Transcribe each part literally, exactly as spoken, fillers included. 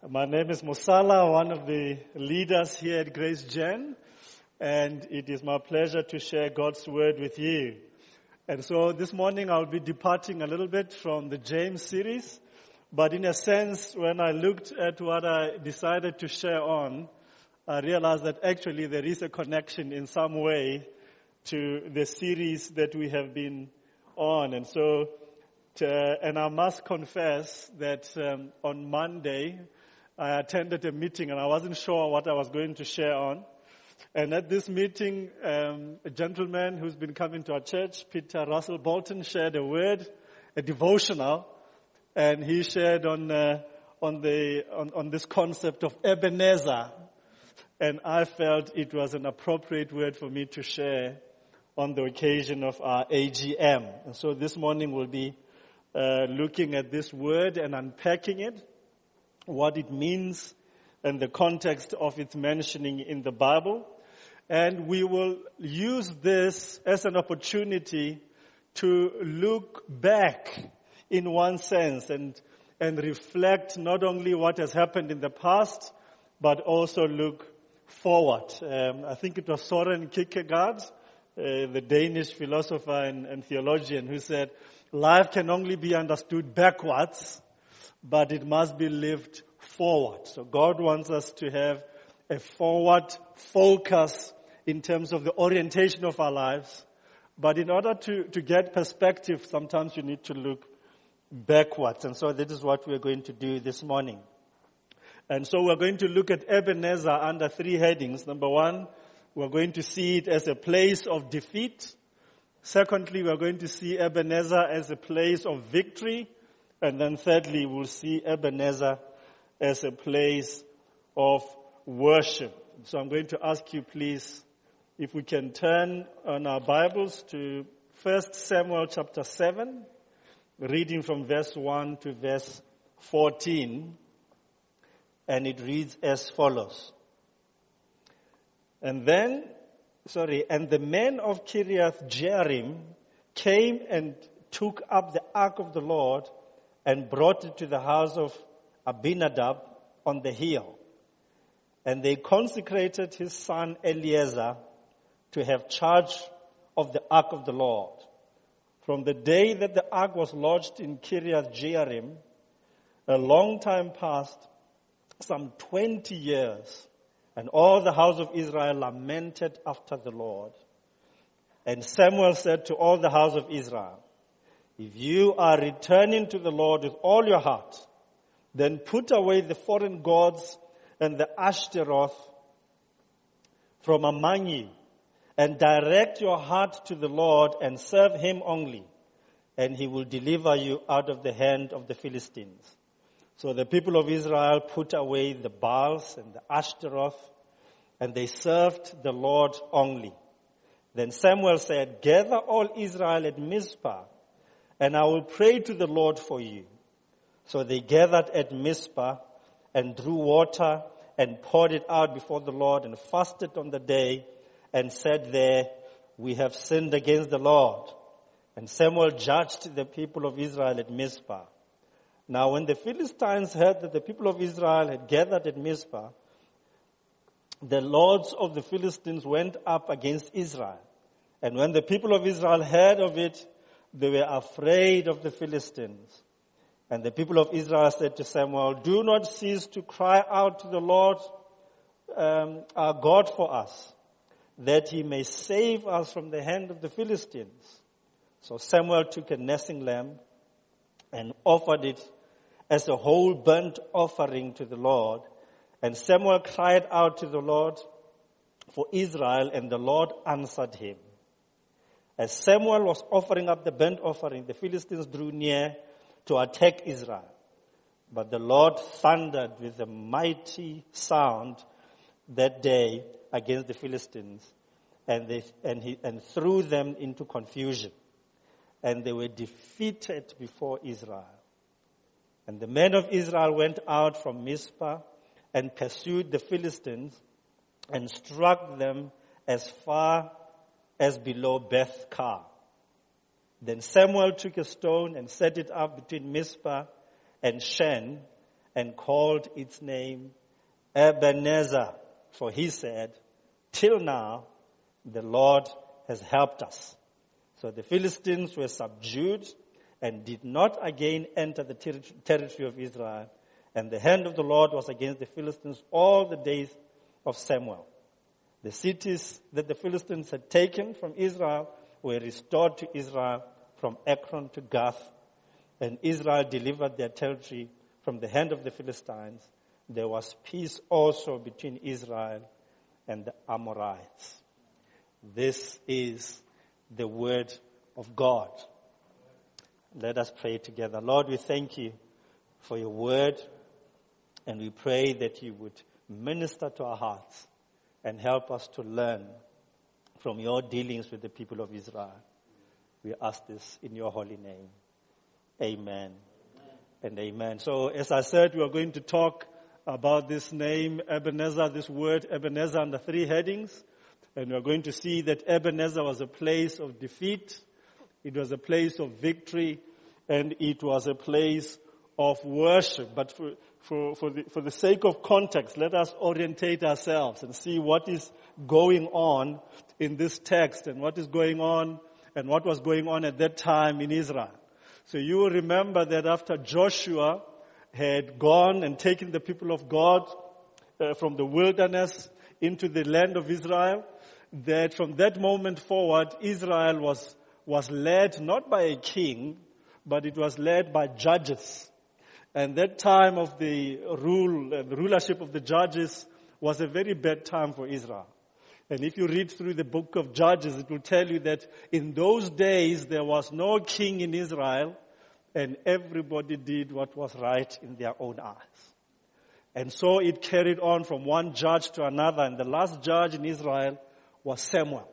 My name is Musala, one of the leaders here at Grace Gen, and it is my pleasure to share God's word with you. And so this morning I'll be departing a little bit from the James series, but in a sense, when I looked at what I decided to share on, I realized that actually there is a connection in some way to the series that we have been on. And so, to, and I must confess that um, on Monday, I attended a meeting and I wasn't sure what I was going to share on. And at this meeting, um, a gentleman who's been coming to our church, Peter Russell Bolton, shared a word, a devotional, and he shared on uh, on the on, on this concept of Ebenezer. And I felt it was an appropriate word for me to share on the occasion of our A G M. And so this morning we'll be uh, looking at this word and unpacking it, what it means and the context of its mentioning in the Bible. And we will use this as an opportunity to look back in one sense and, and reflect not only what has happened in the past, but also look forward. Um, I think it was Søren Kierkegaard, uh, the Danish philosopher and, and theologian, who said, life can only be understood backwards, but it must be lived forward. So God wants us to have a forward focus in terms of the orientation of our lives. But in order to, to get perspective, sometimes you need to look backwards. And so this is what we're going to do this morning. And so we're going to look at Ebenezer under three headings. Number one, we're going to see it as a place of defeat. Secondly, we're going to see Ebenezer as a place of victory. And then thirdly, we'll see Ebenezer as a place of worship. So I'm going to ask you, please, if we can turn on our Bibles to First Samuel chapter seven, reading from verse one to verse fourteen. And it reads as follows. And then, sorry, and the men of Kiriath Jearim came and took up the ark of the Lord and brought it to the house of Abinadab on the hill. And they consecrated his son Eleazar to have charge of the ark of the Lord. From the day that the ark was lodged in Kiriath Jearim, a long time passed, some twenty years, and all the house of Israel lamented after the Lord. And Samuel said to all the house of Israel, if you are returning to the Lord with all your heart, then put away the foreign gods and the Ashtaroth from among you, and direct your heart to the Lord and serve him only, and he will deliver you out of the hand of the Philistines. So the people of Israel put away the Baals and the Ashtaroth, and they served the Lord only. Then Samuel said, gather all Israel at Mizpah, and I will pray to the Lord for you. So they gathered at Mizpah and drew water and poured it out before the Lord and fasted on the day and said there, we have sinned against the Lord. And Samuel judged the people of Israel at Mizpah. Now when the Philistines heard that the people of Israel had gathered at Mizpah, the lords of the Philistines went up against Israel. And when the people of Israel heard of it, they were afraid of the Philistines. And the people of Israel said to Samuel, do not cease to cry out to the Lord um, our God for us, that he may save us from the hand of the Philistines. So Samuel took a nesting lamb and offered it as a whole burnt offering to the Lord. And Samuel cried out to the Lord for Israel, and the Lord answered him. As Samuel was offering up the burnt offering, the Philistines drew near to attack Israel. But the Lord thundered with a mighty sound that day against the Philistines, and they, and he, and threw them into confusion. And they were defeated before Israel. And the men of Israel went out from Mizpah and pursued the Philistines and struck them as far as below Beth-Kar. Then Samuel took a stone and set it up between Mizpah and Shen, and called its name Ebenezer, for he said, till now the Lord has helped us. So the Philistines were subdued and did not again enter the ter- territory of Israel. And the hand of the Lord was against the Philistines all the days of Samuel. The cities that the Philistines had taken from Israel were restored to Israel from Ekron to Gath. And Israel delivered their territory from the hand of the Philistines. There was peace also between Israel and the Amorites. This is the word of God. Let us pray together. Lord, we thank you for your word, and we pray that you would minister to our hearts and help us to learn from your dealings with the people of Israel. We ask this in your holy name. Amen. Amen. And amen. So as I said, we are going to talk about this name, Ebenezer, this word Ebenezer, under three headings. And we are going to see that Ebenezer was a place of defeat, it was a place of victory, and it was a place of worship. But for, for, for, the, for the sake of context, let us orientate ourselves and see what is going on in this text and what is going on and what was going on at that time in Israel. So you will remember that after Joshua had gone and taken the people of God uh, from the wilderness into the land of Israel, that from that moment forward, Israel was was led not by a king, but it was led by judges. And that time of the rule, uh, the rulership of the judges was a very bad time for Israel. And if you read through the book of Judges, it will tell you that in those days there was no king in Israel, and everybody did what was right in their own eyes. And so it carried on from one judge to another, and the last judge in Israel was Samuel.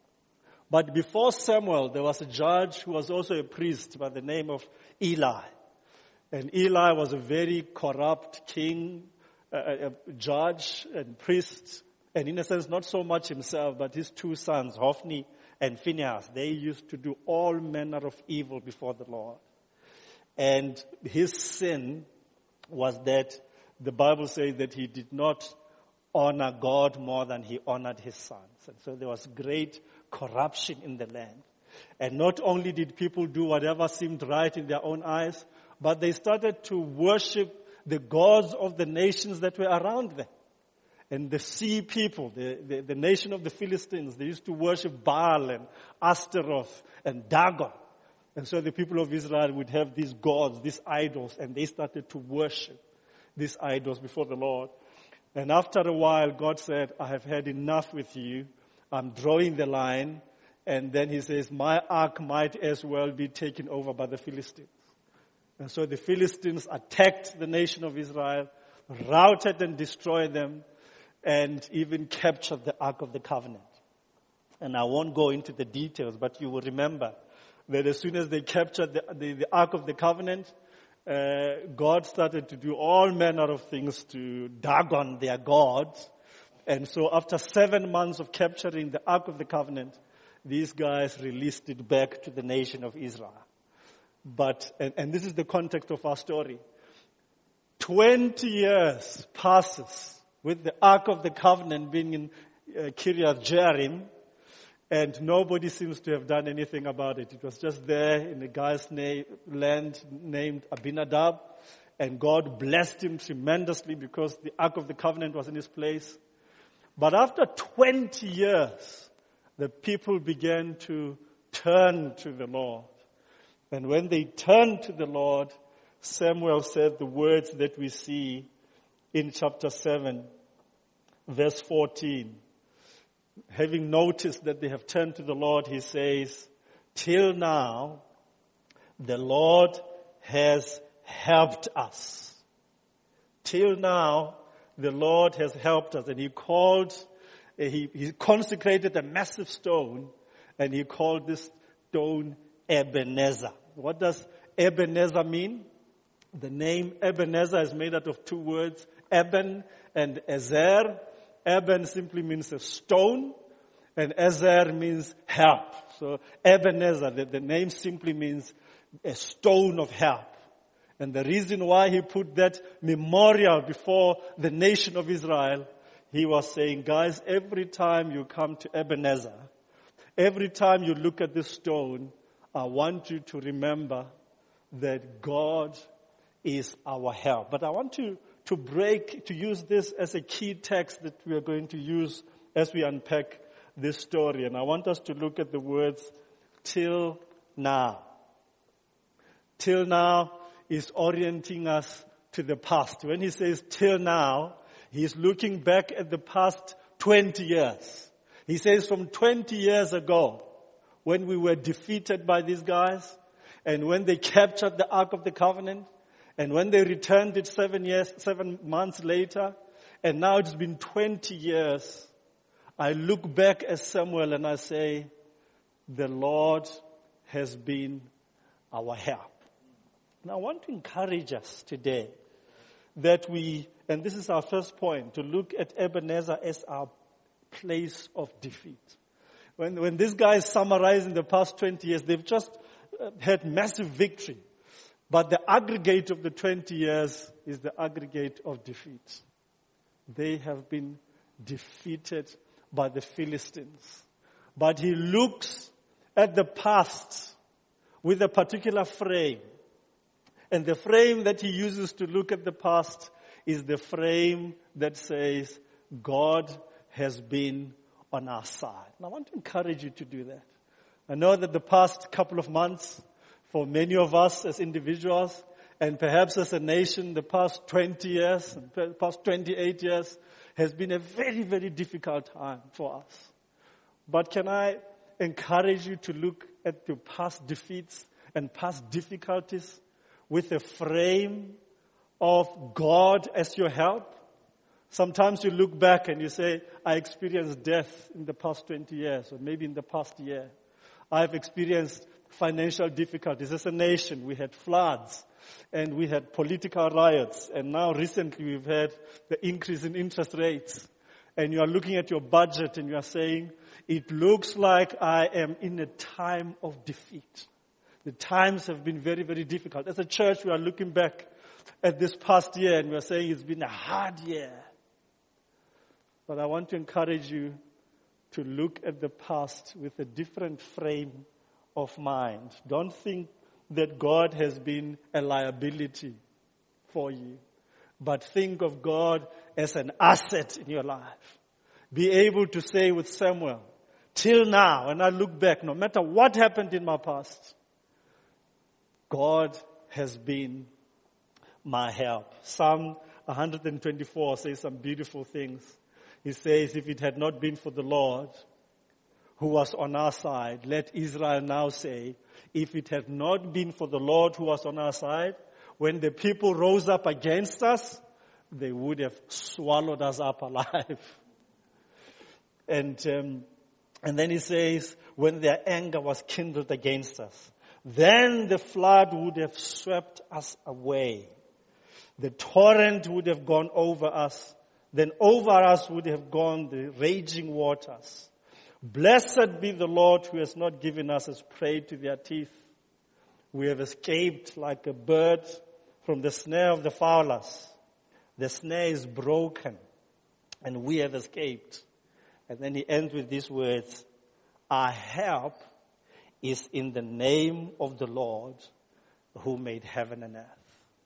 But before Samuel, there was a judge who was also a priest by the name of Eli. And Eli was a very corrupt king, a, a judge and priest, and in a sense not so much himself, but his two sons, Hophni and Phinehas. They used to do all manner of evil before the Lord. And his sin was that the Bible says that he did not honor God more than he honored his sons. And so there was great corruption in the land. And not only did people do whatever seemed right in their own eyes, but they started to worship the gods of the nations that were around them. And the sea people, the, the, the nation of the Philistines, they used to worship Baal and Astaroth and Dagon. And so the people of Israel would have these gods, these idols, and they started to worship these idols before the Lord. And after a while, God said, I have had enough with you. I'm drawing the line. And then he says, my ark might as well be taken over by the Philistines. And so the Philistines attacked the nation of Israel, routed and destroyed them, and even captured the Ark of the Covenant. And I won't go into the details, but you will remember that as soon as they captured the, the, the Ark of the Covenant, uh, God started to do all manner of things to Dagon, their gods. And so after seven months of capturing the Ark of the Covenant, these guys released it back to the nation of Israel. But, and, and this is the context of our story. Twenty years passes with the Ark of the Covenant being in uh, Kiriath Jearim, and nobody seems to have done anything about it. It was just there in a guy's na- land named Abinadab, and God blessed him tremendously because the Ark of the Covenant was in his place. But after twenty years, the people began to turn to the Lord. And when they turned to the Lord, Samuel said the words that we see in chapter seven, verse fourteen. Having noticed that they have turned to the Lord, he says, till now, the Lord has helped us. Till now, the Lord has helped us. And he called, he, he consecrated a massive stone, and he called this stone Ebenezer. What does Ebenezer mean? The name Ebenezer is made out of two words, Eben and Ezer. Eben simply means a stone, and Ezer means help. So Ebenezer, the, the name simply means a stone of help. And the reason why he put that memorial before the nation of Israel, he was saying, guys, every time you come to Ebenezer, every time you look at this stone, I want you to remember that God is our help. But I want to, to break, to use this as a key text that we are going to use as we unpack this story. And I want us to look at the words, till now. Till now is orienting us to the past. When he says till now, he's looking back at the past twenty years. He says from twenty years ago, when we were defeated by these guys, and when they captured the Ark of the Covenant, and when they returned it seven years, seven months later, and now it's been twenty years, I look back at Samuel and I say, the Lord has been our help. Now I want to encourage us today that we, and this is our first point, to look at Ebenezer as our place of defeat. When, when these guys summarize in the past twenty years, they've just had massive victory. But the aggregate of the twenty years is the aggregate of defeat. They have been defeated by the Philistines. But he looks at the past with a particular frame. And the frame that he uses to look at the past is the frame that says, God has been on our side. And I want to encourage you to do that. I know that the past couple of months, for many of us as individuals, and perhaps as a nation, the past twenty years, the past twenty-eight years, has been a very, very difficult time for us. But can I encourage you to look at your past defeats and past difficulties with a frame of God as your help? Sometimes you look back and you say, I experienced death in the past twenty years, or maybe in the past year. I've experienced financial difficulties. As a nation, we had floods and we had political riots, and now recently we've had the increase in interest rates. And you are looking at your budget and you are saying, it looks like I am in a time of defeat. The times have been very, very difficult. As a church, we are looking back at this past year and we are saying it's been a hard year. But I want to encourage you to look at the past with a different frame of mind. Don't think that God has been a liability for you, but think of God as an asset in your life. Be able to say with Samuel, till now, and I look back, no matter what happened in my past, God has been my help. Psalm one twenty-four says some beautiful things. He says, if it had not been for the Lord who was on our side, let Israel now say, if it had not been for the Lord who was on our side, when the people rose up against us, they would have swallowed us up alive. And um, and then he says, when their anger was kindled against us, then the flood would have swept us away. The torrent would have gone over us. Then over us would have gone the raging waters. Blessed be the Lord who has not given us as prey to their teeth. We have escaped like a bird from the snare of the fowlers. The snare is broken and we have escaped. And then he ends with these words, our help is in the name of the Lord who made heaven and earth.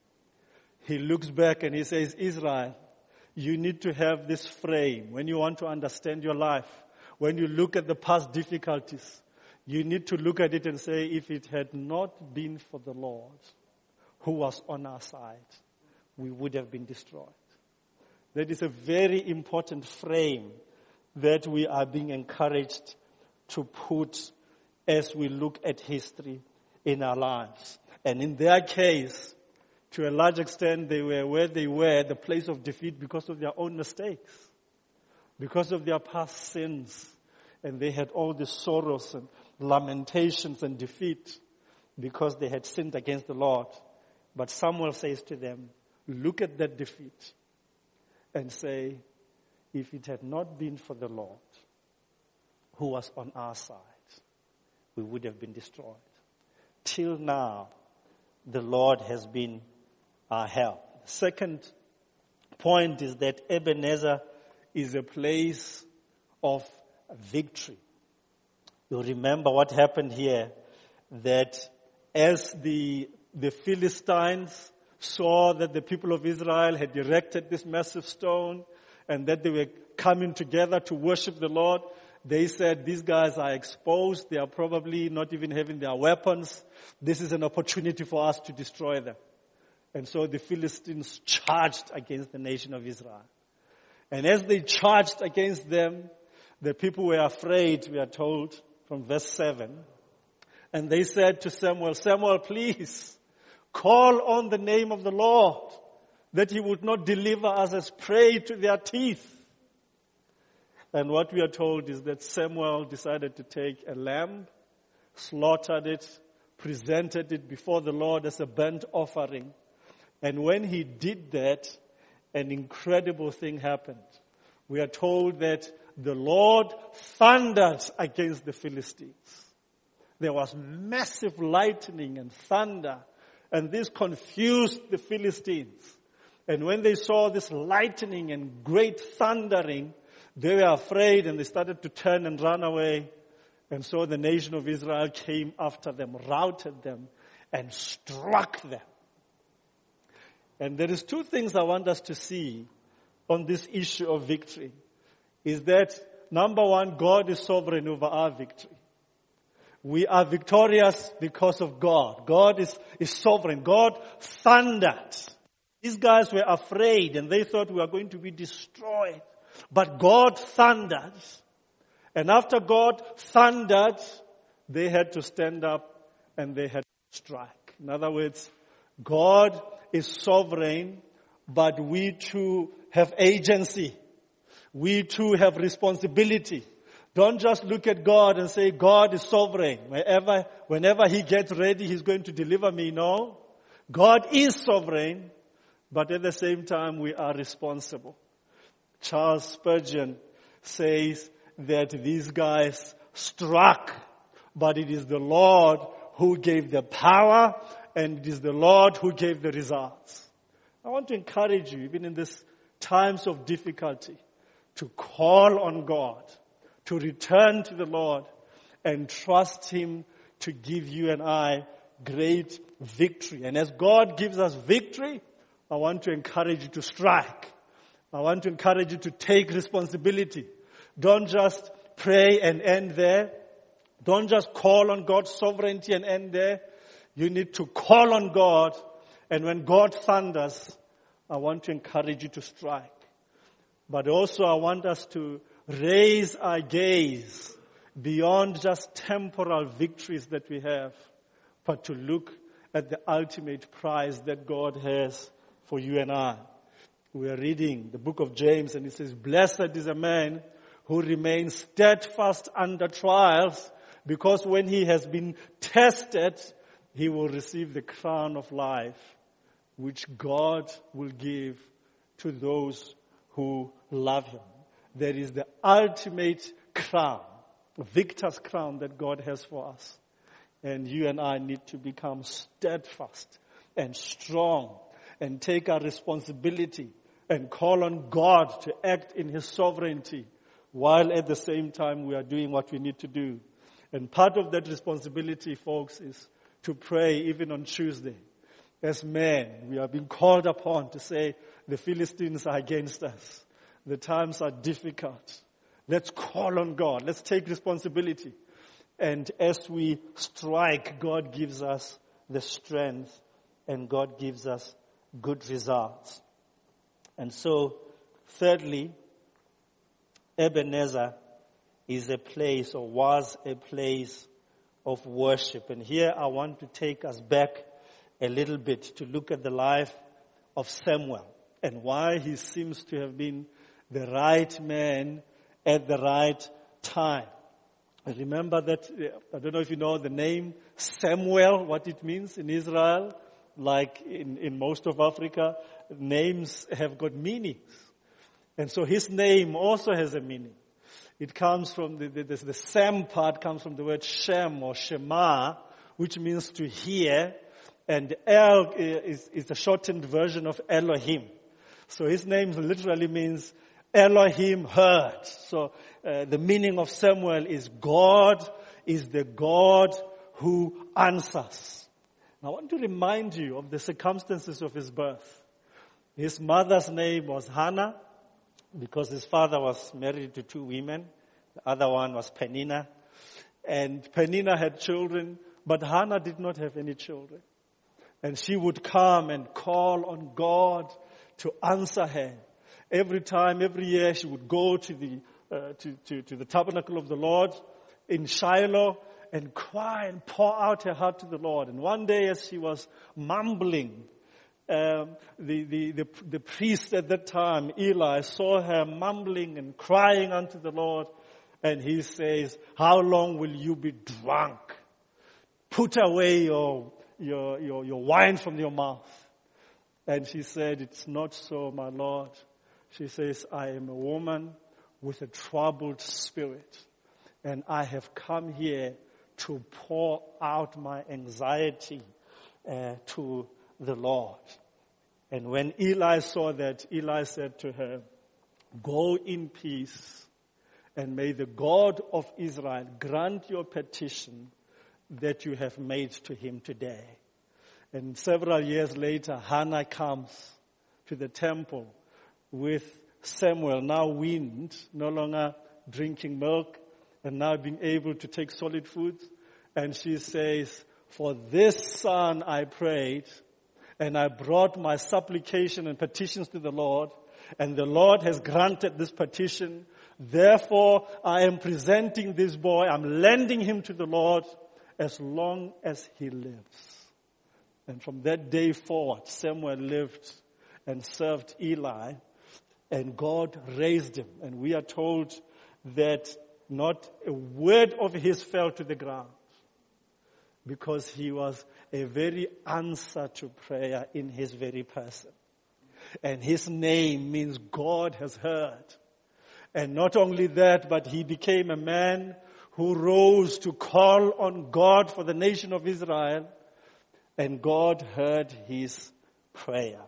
He looks back and he says, Israel, you need to have this frame when you want to understand your life. When you look at the past difficulties, you need to look at it and say, if it had not been for the Lord who was on our side, we would have been destroyed. That is a very important frame that we are being encouraged to put as we look at history in our lives. And in their case, to a large extent, they were where they were, the place of defeat, because of their own mistakes, because of their past sins. And they had all the sorrows and lamentations and defeat because they had sinned against the Lord. But Samuel says to them, look at that defeat and say, if it had not been for the Lord who was on our side, we would have been destroyed. Till now, the Lord has been are held. Second point is that Ebenezer is a place of victory. You remember what happened here, that as the, the Philistines saw that the people of Israel had erected this massive stone and that they were coming together to worship the Lord, they said, these guys are exposed. They are probably not even having their weapons. This is an opportunity for us to destroy them. And so the Philistines charged against the nation of Israel. And as they charged against them, the people were afraid, we are told from verse seven. And they said to Samuel, Samuel, please call on the name of the Lord, that he would not deliver us as prey to their teeth. And what we are told is that Samuel decided to take a lamb, slaughtered it, presented it before the Lord as a burnt offering. And when he did that, an incredible thing happened. We are told that the Lord thundered against the Philistines. There was massive lightning and thunder, and this confused the Philistines. And when they saw this lightning and great thundering, they were afraid and they started to turn and run away. And so the nation of Israel came after them, routed them, and struck them. And there is two things I want us to see on this issue of victory. Is that, number one, God is sovereign over our victory. We are victorious because of God. God is, is sovereign. God thundered. These guys were afraid and they thought we were going to be destroyed. But God thundered. And after God thundered, they had to stand up and they had to strike. In other words, God is sovereign, but we too have agency. We too have responsibility. Don't just look at God and say, God is sovereign. Whenever, whenever He gets ready, He's going to deliver me. No. God is sovereign, but at the same time, we are responsible. Charles Spurgeon says that these guys struck, but it is the Lord who gave the power, and it is the Lord who gave the results. I want to encourage you, even in these times of difficulty, to call on God, to return to the Lord, and trust Him to give you and I great victory. And as God gives us victory, I want to encourage you to strike. I want to encourage you to take responsibility. Don't just pray and end there. Don't just call on God's sovereignty and end there. You need to call on God, and when God thunders, I want to encourage you to strike. But also I want us to raise our gaze beyond just temporal victories that we have, but to look at the ultimate prize that God has for you and I. We are reading the book of James, and it says, blessed is a man who remains steadfast under trials, because when he has been tested, he will receive the crown of life, which God will give to those who love Him. There is the ultimate crown, victor's crown that God has for us. And you and I need to become steadfast and strong and take our responsibility and call on God to act in His sovereignty, while at the same time we are doing what we need to do. And part of that responsibility, folks, is to pray even on Tuesday. As men, we are being called upon to say, the Philistines are against us. The times are difficult. Let's call on God. Let's take responsibility. And as we strike, God gives us the strength and God gives us good results. And so, thirdly, Ebenezer is a place, or was a place of worship. And here I want to take us back a little bit to look at the life of Samuel and why he seems to have been the right man at the right time. I remember that, I don't know if you know the name Samuel, what it means in Israel. Like in, in most of Africa, names have got meanings. And so his name also has a meaning. It comes from, the, the, the Sam part comes from the word Shem or Shema, which means to hear. And El is, is a shortened version of Elohim. So his name literally means Elohim heard. So uh, the meaning of Samuel is God is the God who answers. Now, I want to remind you of the circumstances of his birth. His mother's name was Hannah because his father was married to two women. The other one was Peninnah. And Peninnah had children, but Hannah did not have any children. And she would come and call on God to answer her. Every time, every year, she would go to the uh, to, to, to the tabernacle of the Lord in Shiloh and cry and pour out her heart to the Lord. And one day, as she was mumbling, um, the, the the the priest at that time, Eli, saw her mumbling and crying unto the Lord, and he says, "How long will you be drunk? Put away your your your, your wine from your mouth." And she said, "It's not so, my Lord." She says, "I am a woman with a troubled spirit, and I have come here to pour out my anxiety uh, to the Lord." And when Eli saw that, Eli said to her, "Go in peace, and may the God of Israel grant your petition that you have made to him today." And several years later, Hannah comes to the temple with Samuel, now weaned, no longer drinking milk, and now being able to take solid food. And she says, "For this son I prayed, and I brought my supplication and petitions to the Lord, and the Lord has granted this petition. Therefore, I am presenting this boy, I'm lending him to the Lord as long as he lives." And from that day forward, Samuel lived and served Eli, and God raised him. And we are told that not a word of his fell to the ground, because he was a very answer to prayer in his very person. And his name means God has heard. And not only that, but he became a man who rose to call on God for the nation of Israel, and God heard his prayer.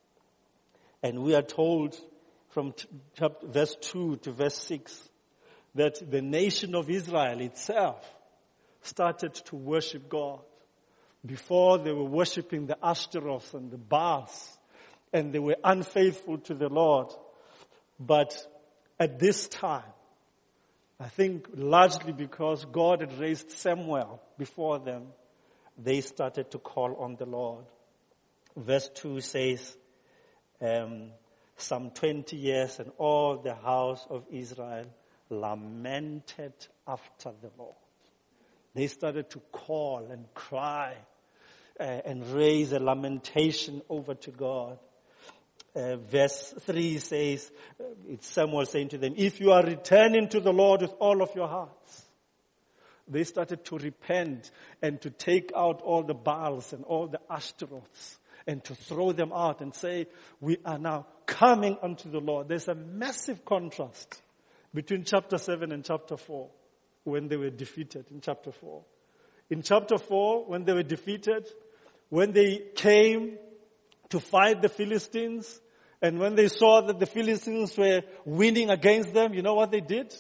And we are told from chapter, verse two to verse six that the nation of Israel itself started to worship God. Before, they were worshiping the Ashtaroth and the Baals, and they were unfaithful to the Lord. But at this time, I think largely because God had raised Samuel before them, they started to call on the Lord. Verse two says, um, some twenty years, and all the house of Israel lamented after the Lord. They started to call and cry uh, and raise a lamentation over to God. Uh, verse three says, uh, it's Samuel saying to them, "If you are returning to the Lord with all of your hearts." They started to repent and to take out all the Baals and all the Ashtaroths and to throw them out and say, "We are now coming unto the Lord." There's a massive contrast between chapter seven and chapter four when they were defeated in chapter four. In chapter four, when they were defeated, when they came to fight the Philistines, and when they saw that the Philistines were winning against them, you know what they did?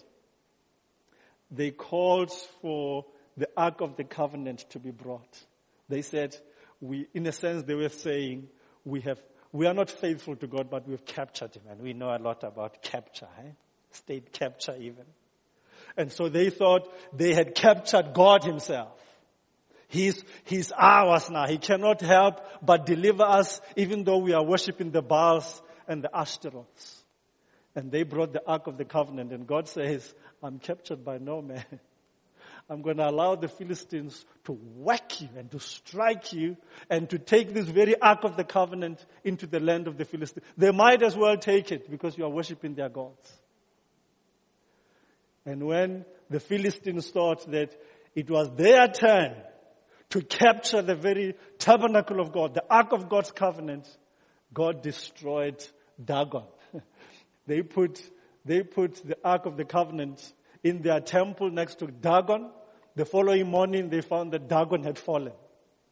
They called for the Ark of the Covenant to be brought. They said, we, in a sense, they were saying, we have, we are not faithful to God, but we've captured him. And we know a lot about capture, eh? State capture even. And so they thought they had captured God himself. He's, he's ours now. He cannot help but deliver us, even though we are worshiping the Baals and the Ashtaroths. And they brought the Ark of the Covenant, and God says, "I'm captured by no man. I'm going to allow the Philistines to whack you and to strike you and to take this very Ark of the Covenant into the land of the Philistines. They might as well take it because you are worshiping their gods." And when the Philistines thought that it was their turn to capture the very tabernacle of God, the Ark of God's covenant, God destroyed Dagon. They put, they put the Ark of the Covenant in their temple next to Dagon. The following morning, they found that Dagon had fallen.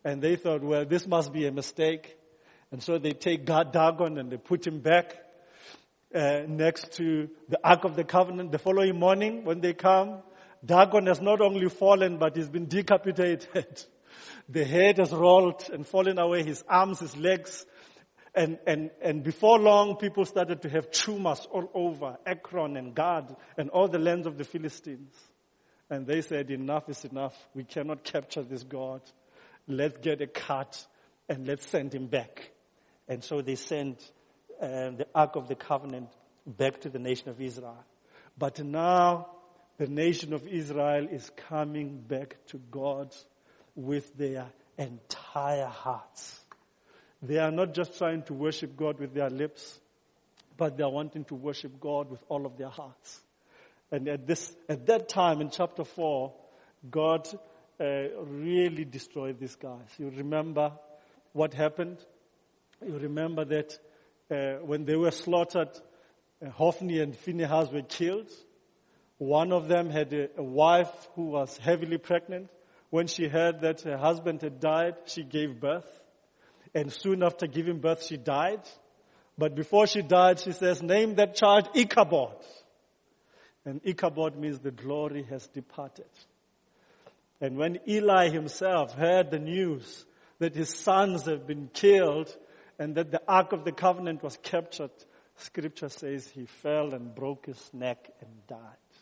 And they thought, well, this must be a mistake. And so they take God, Dagon and they put him back uh, next to the Ark of the Covenant. The following morning when they come, Dagon has not only fallen, but he's been decapitated. The head has rolled and fallen away, his arms, his legs. And, and, and before long, people started to have tumors all over Ekron and Gad and all the lands of the Philistines. And they said, enough is enough. We cannot capture this God. Let's get a cart and let's send him back. And so they sent uh, the Ark of the Covenant back to the nation of Israel. But now the nation of Israel is coming back to God with their entire hearts. They are not just trying to worship God with their lips, but they are wanting to worship God with all of their hearts. And at this, at that time in chapter four, God uh, really destroyed these guys. You remember what happened? You remember that uh, when they were slaughtered, uh, Hophni and Phinehas were killed. One of them had a, a wife who was heavily pregnant. When she heard that her husband had died, she gave birth. And soon after giving birth, she died. But before she died, she says, name that child Ichabod. And Ichabod means the glory has departed. And when Eli himself heard the news that his sons have been killed and that the Ark of the Covenant was captured, Scripture says he fell and broke his neck and died.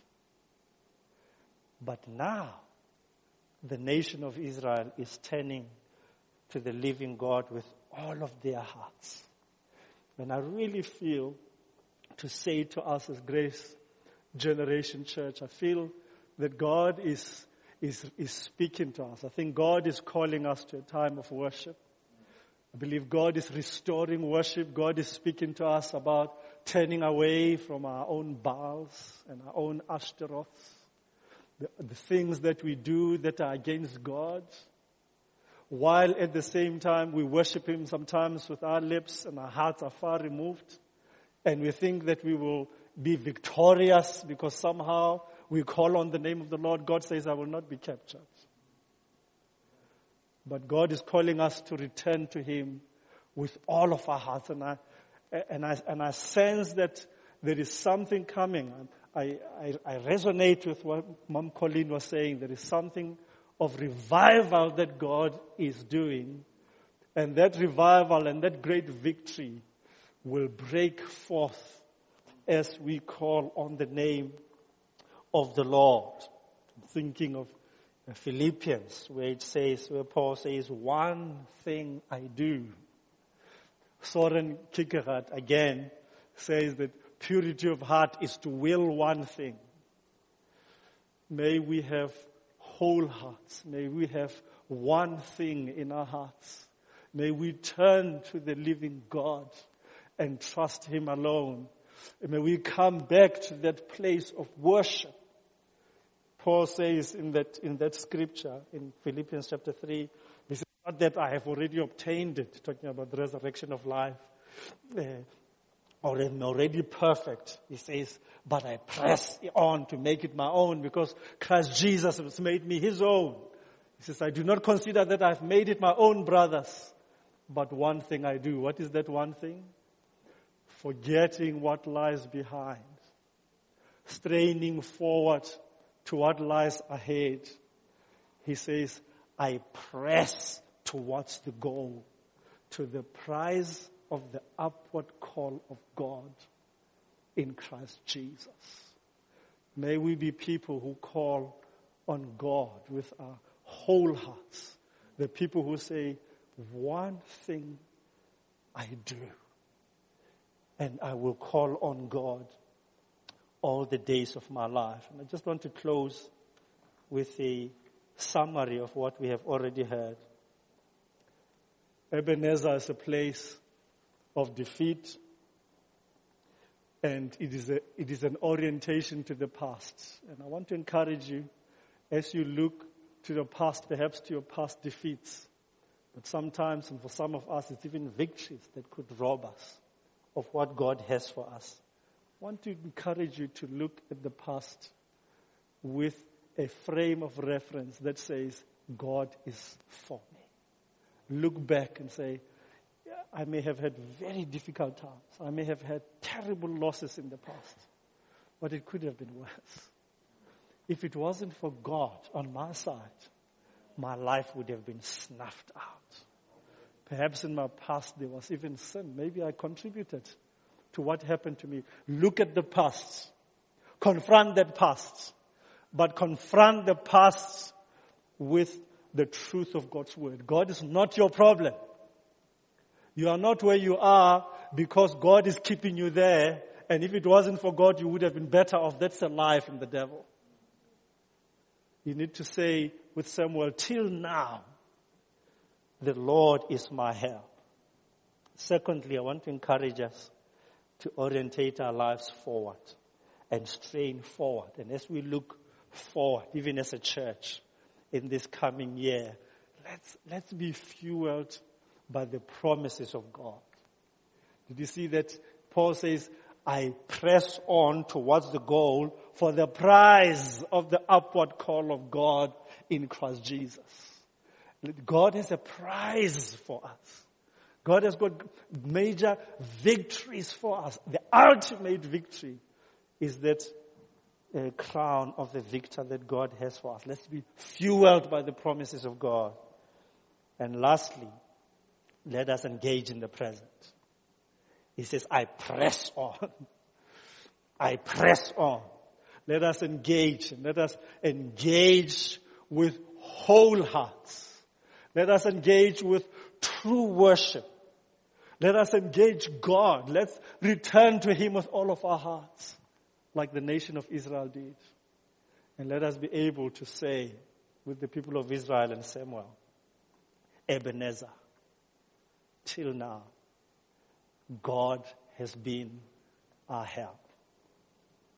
But now, the nation of Israel is turning to the living God with all of their hearts. And I really feel to say to us as Grace Generation Church, I feel that God is, is, is speaking to us. I think God is calling us to a time of worship. I believe God is restoring worship. God is speaking to us about turning away from our own Baals and our own Ashtaroths, the, the things that we do that are against God, while at the same time we worship Him sometimes with our lips and our hearts are far removed, and we think that we will be victorious because somehow we call on the name of the Lord. God says, I will not be captured. But God is calling us to return to Him with all of our hearts. And I, and I, and I sense that there is something coming. I, I, I resonate with what Mom Colleen was saying. There is something of revival that God is doing. And that revival and that great victory will break forth as we call on the name of the Lord. I'm thinking of Philippians, where it says, where Paul says, one thing I do. Soren Kierkegaard again says that purity of heart is to will one thing. May we have whole hearts. May we have one thing in our hearts. May we turn to the living God and trust Him alone. And may we come back to that place of worship. Paul says in that in that scripture, in Philippians chapter three, he says, not that I have already obtained it, talking about the resurrection of life, uh, or am already perfect. He says, but I press on to make it my own because Christ Jesus has made me His own. He says, I do not consider that I've made it my own, brothers, but one thing I do. What is that one thing? Forgetting what lies behind, straining forward to what lies ahead. He says, I press towards the goal, to the prize of the upward call of God in Christ Jesus. May we be people who call on God with our whole hearts. The people who say, one thing I do, and I will call on God all the days of my life. And I just want to close with a summary of what we have already heard. Ebenezer is a place of defeat, and it is a, it is an orientation to the past. And I want to encourage you, as you look to the past, perhaps to your past defeats, but sometimes, and for some of us, it's even victories that could rob us of what God has for us. I want to encourage you to look at the past with a frame of reference that says, God is for me. look back and say, yeah, I may have had very difficult times. I may have had terrible losses in the past. But it could have been worse. If it wasn't for God on my side, my life would have been snuffed out. Perhaps in my past there was even sin. Maybe I contributed to what happened to me. Look at the past. Confront that past. But confront the past with the truth of God's word. God is not your problem. You are not where you are because God is keeping you there. And if it wasn't for God, you would have been better off. That's a lie from the devil. You need to say with Samuel, till now, the Lord is my help. Secondly, I want to encourage us to orientate our lives forward and strain forward. And as we look forward, even as a church, in this coming year, let's, let's be fueled by the promises of God. Did you see that Paul says, I press on towards the goal for the prize of the upward call of God in Christ Jesus. God has a prize for us. God has got major victories for us. The ultimate victory is that uh, crown of the victor that God has for us. Let's be fueled by the promises of God. And lastly, let us engage in the present. He says, I press on. I press on. Let us engage. Let us engage with whole hearts. Let us engage with true worship. Let us engage God. Let's return to Him with all of our hearts, like the nation of Israel did. And let us be able to say with the people of Israel and Samuel, Ebenezer, till now, God has been our help.